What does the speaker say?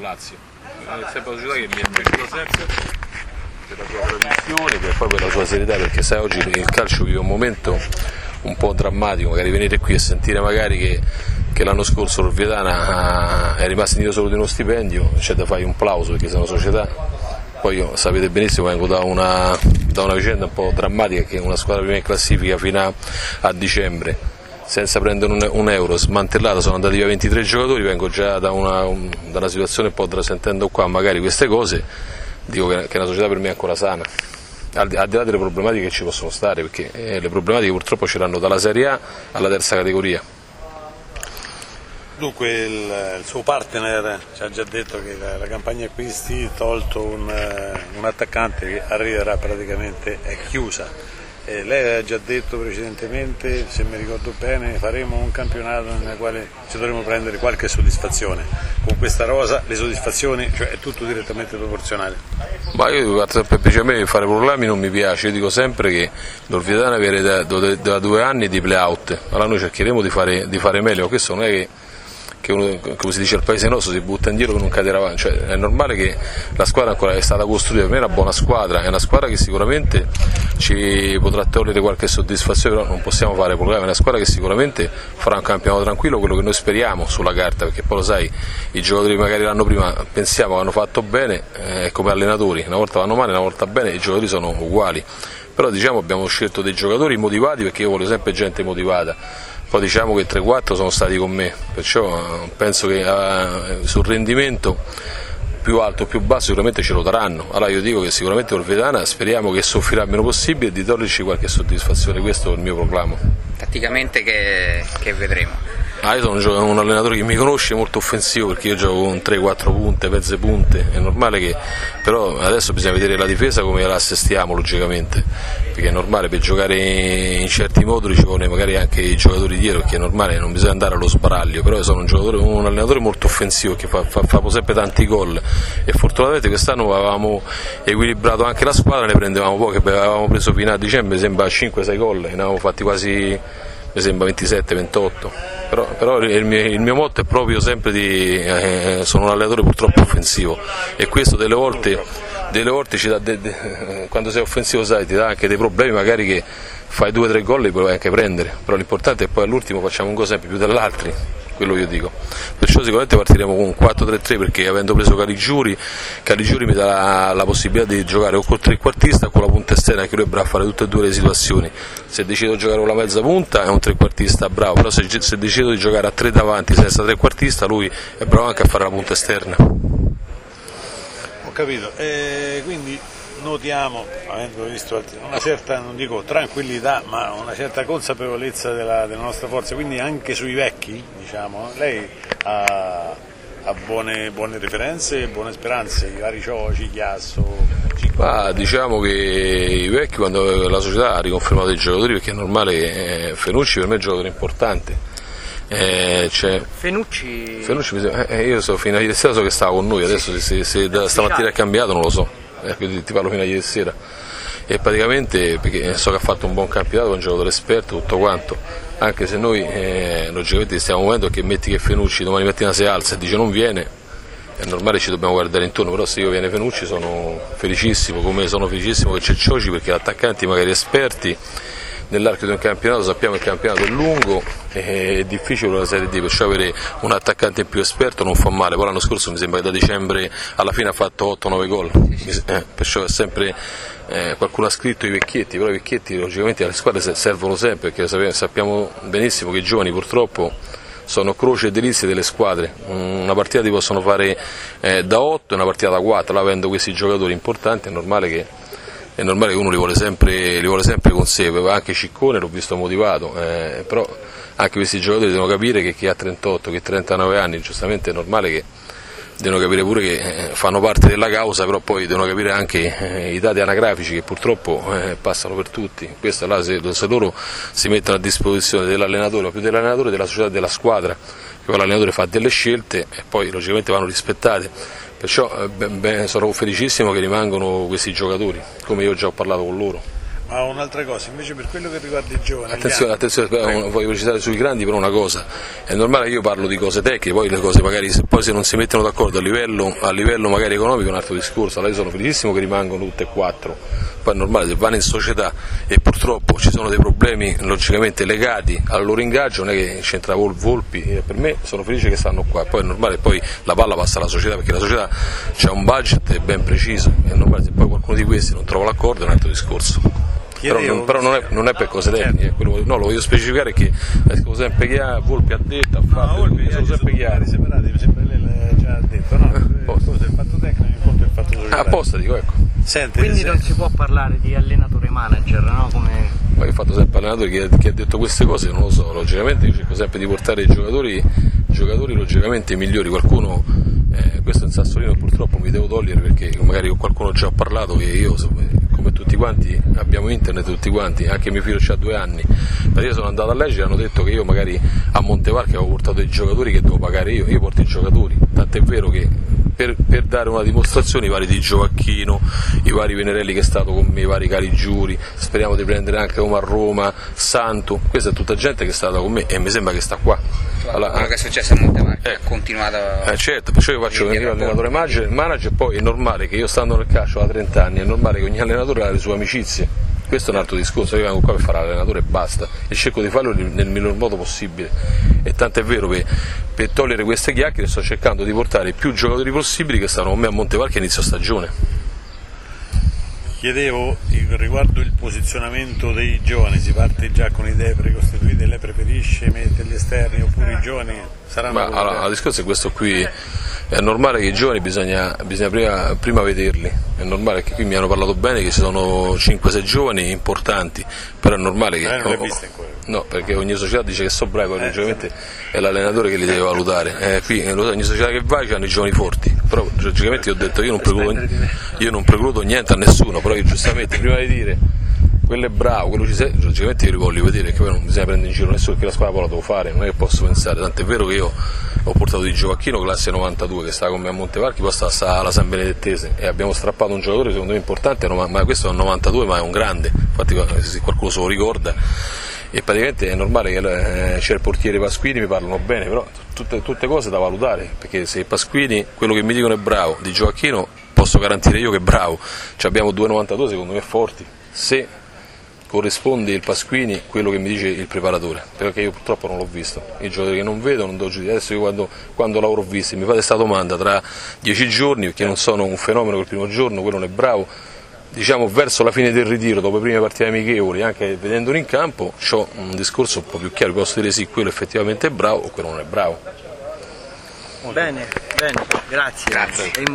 Lazio. È sempre una società che mi è piaciuta sempre per la sua tradizione, per poi per la sua serietà, perché sai oggi il calcio vive un momento un po' drammatico, magari venire qui e sentire magari che l'anno scorso l'Orvietana è rimasta indietro solo di uno stipendio, c'è da fare un plauso perché sono una società. Poi io sapete benissimo vengo da una vicenda un po' drammatica, che una squadra prima in classifica fino a dicembre senza prendere un euro, smantellata, sono andati via 23 giocatori, vengo già da una situazione un po', sentendo qua magari queste cose, dico che una società per me è ancora sana, al di là delle problematiche che ci possono stare, perché le problematiche purtroppo ce l'hanno dalla Serie A alla terza categoria. Dunque il suo partner ci ha già detto che la campagna acquisti, tolto un attaccante che arriverà praticamente, è chiusa. Lei ha già detto precedentemente, se mi ricordo bene, faremo un campionato nel quale ci dovremo prendere qualche soddisfazione. Con questa rosa le soddisfazioni, cioè è tutto direttamente proporzionale. Ma io a me fare problemi non mi piace, io dico sempre che l'Orvietana viene da 2 anni di play-out, allora noi cercheremo di fare meglio, questo non è che uno, come si dice al paese nostro, si butta indietro per non cadere avanti, cioè, è normale che la squadra ancora è stata costruita, per me è una buona squadra, è una squadra che sicuramente ci potrà togliere qualche soddisfazione, però non possiamo fare problemi, è una squadra che sicuramente farà un campionato tranquillo, quello che noi speriamo sulla carta, perché poi lo sai, i giocatori magari l'anno prima pensiamo che hanno fatto bene, come allenatori, una volta vanno male, una volta bene, i giocatori sono uguali, però diciamo abbiamo scelto dei giocatori motivati, perché io voglio sempre gente motivata. Poi diciamo che 3-4 sono stati con me, perciò penso che sul rendimento più alto o più basso sicuramente ce lo daranno. Allora io dico che sicuramente Orvietana speriamo che soffrirà il meno possibile e di toglierci qualche soddisfazione, questo è il mio proclamo. Tatticamente che vedremo? Io sono un allenatore che mi conosce, molto offensivo, perché io gioco con 3-4 punte, mezze punte, è normale che, però adesso bisogna vedere la difesa come la assestiamo logicamente, perché è normale, per giocare in certi moduli ci vogliono magari anche i giocatori dietro, perché è normale, non bisogna andare allo sbaraglio, però io sono un allenatore molto offensivo che fa sempre tanti gol e fortunatamente quest'anno avevamo equilibrato anche la squadra, ne prendevamo poche, avevamo preso fino a dicembre mi sembra 5-6 gol, ne avevamo fatti quasi mi sembra 27-28, però il mio motto è proprio sempre sono un allenatore purtroppo offensivo e questo delle volte ci dà quando sei offensivo sai, ti dà anche dei problemi, magari che fai 2-3 gol e li puoi anche prendere, però l'importante è poi all'ultimo facciamo un gol sempre più degli altri, quello io dico, perciò sicuramente partiremo con un 4-3-3 perché avendo preso Caligiuri mi dà la possibilità di giocare o col trequartista o con la punta esterna, che lui è bravo a fare tutte e due le situazioni. Se decido di giocare con la mezza punta è un trequartista bravo, però se decido di giocare a 3 davanti senza trequartista lui è bravo anche a fare la punta esterna. Ho capito, quindi notiamo, avendo visto una certa, non dico tranquillità, ma una certa consapevolezza della nostra forza, quindi anche sui vecchi, diciamo, lei ha buone referenze e buone speranze, i vari Cioci, Chiasso. Diciamo che i vecchi, quando la società ha riconfermato i giocatori, perché è normale che Fenucci per me è un giocatore importante. Fenucci io so, fino a ieri sera so che stava con noi, adesso se da stamattina è cambiato non lo so, quindi ti parlo fino a ieri sera, e praticamente perché so che ha fatto un buon campionato, è un giocatore esperto, tutto quanto, anche se noi logicamente stiamo muovendo, che metti che Fenucci domani mattina si alza e dice non viene, è normale, ci dobbiamo guardare intorno, però se io viene Fenucci sono felicissimo, come sono felicissimo che c'è Cioci, perché attaccanti magari esperti nell'arco di un campionato, sappiamo che il campionato è lungo e è difficile la Serie D, perciò avere un attaccante più esperto non fa male, poi l'anno scorso mi sembra che da dicembre alla fine ha fatto 8-9 gol, perciò è sempre qualcuno ha scritto i vecchietti, però i vecchietti logicamente alle squadre servono sempre, perché sappiamo benissimo che i giovani purtroppo sono croce e delizie delle squadre, una partita ti possono fare da 8 e una partita da 4, avendo questi giocatori importanti è normale che uno li vuole sempre con sé, anche Ciccone l'ho visto motivato, però anche questi giocatori devono capire che chi ha 38, che 39 anni, giustamente è normale che devono capire pure che fanno parte della causa, però poi devono capire anche i dati anagrafici che purtroppo passano per tutti, questo là, se loro si mettono a disposizione dell'allenatore, o più dell'allenatore, della società, della squadra, che poi l'allenatore fa delle scelte e poi logicamente vanno rispettate. Perciò sono felicissimo che rimangono questi giocatori, come io già ho parlato con loro. Ma un'altra cosa, invece per quello che riguarda i giovani... Attenzione, voglio precisare sui grandi però una cosa, è normale che io parlo di cose tecniche, poi le cose magari se non si mettono d'accordo a livello magari economico è un altro discorso. Allora io sono felicissimo che rimangono tutte e quattro, poi è normale se vanno in società e purtroppo ci sono dei problemi logicamente legati al loro ingaggio, non è che c'entra Volpi, per me sono felice che stanno qua, poi è normale poi la palla passa alla società perché la società c'ha un budget ben preciso, è normale se poi qualcuno di questi non trova l'accordo è un altro discorso. Però non è per cose tecniche, no, lo voglio specificare che dico sempre che Volpi ha detto, ha fatto, Volpi sono sempre chiari. Separati, mi sembra lei l'ha già detto, no? Il conto è il fatto tecnico, il conto è il fatto societario. Apposta dico, ecco. Senti, quindi non si può parlare di allenatore manager, no? Come... Ma io ho fatto sempre allenatore che ha detto queste cose, non lo so, logicamente io cerco sempre di portare i giocatori logicamente migliori, qualcuno, questo in Sassolino purtroppo mi devo togliere perché magari con qualcuno già ho parlato che io come tutti quanti abbiamo internet tutti quanti, anche mio figlio ha 2 anni, perché io sono andato a leggere e hanno detto che io magari a Montevarchi avevo portato i giocatori che devo pagare io porto i giocatori, tant'è vero che per dare una dimostrazione i vari Di Giovacchino, i vari Venerelli che è stato con me, i vari Caligiuri, speriamo di prendere anche uno a Roma, Santo, questa è tutta gente che è stata con me e mi sembra che sta qua. Allora, quello che è successo a Montevarchi ha continuato certo, perciò io faccio venire l'allenatore manager, poi è normale che io stando nel calcio da 30 anni, è normale che ogni allenatore ha le sue amicizie. Questo è un altro discorso, io vengo qua per fare l'allenatore e basta e cerco di farlo nel miglior modo possibile e tanto è vero che per togliere queste chiacchiere sto cercando di portare più giocatori possibili che stanno con me a Montevarchi a inizio stagione. Chiedevo riguardo il posizionamento dei giovani, si parte già con idee precostituite, lei preferisce metterli esterni oppure i giovani saranno... Ma allora, il discorso è questo qui, è normale che i giovani bisogna prima vederli, è normale che qui mi hanno parlato bene che ci sono 5-6 giovani importanti, però è normale che... non l'hai vista ancora? No, perché ogni società dice che sono bravi, poi logicamente è l'allenatore che li deve valutare, qui ogni società che va hanno i giovani forti, però logicamente io ho detto io non precludo niente a nessuno, però io giustamente prima di dire quello è bravo, quello ci sei, logicamente io li voglio vedere perché poi non bisogna prendere in giro nessuno perché la squadra poi la devo fare, non è che posso pensare, tant'è vero che io ho portato Di Giovacchino classe 92 che stava con me a Montevarchi, poi sta alla San Benedettese e abbiamo strappato un giocatore secondo me importante, ma questo è un 92 ma è un grande, infatti se qualcuno se lo ricorda, e praticamente è normale che c'è il portiere Pasquini, mi parlano bene, però tutte cose da valutare, perché se Pasquini quello che mi dicono è bravo, Di Giovacchino posso garantire io che è bravo, abbiamo 2,92 secondo me forti, se corrisponde il Pasquini quello che mi dice il preparatore, perché io purtroppo non l'ho visto, i giocatori che non vedo non do giudizio, adesso io quando l'avrò visto mi fate questa domanda tra 10 giorni, perché non sono un fenomeno che il primo giorno quello non è bravo, diciamo verso la fine del ritiro, dopo le prime partite amichevoli, anche vedendolo in campo, ho un discorso un po' più chiaro, posso dire sì, quello effettivamente è bravo o quello non è bravo. Bene, grazie.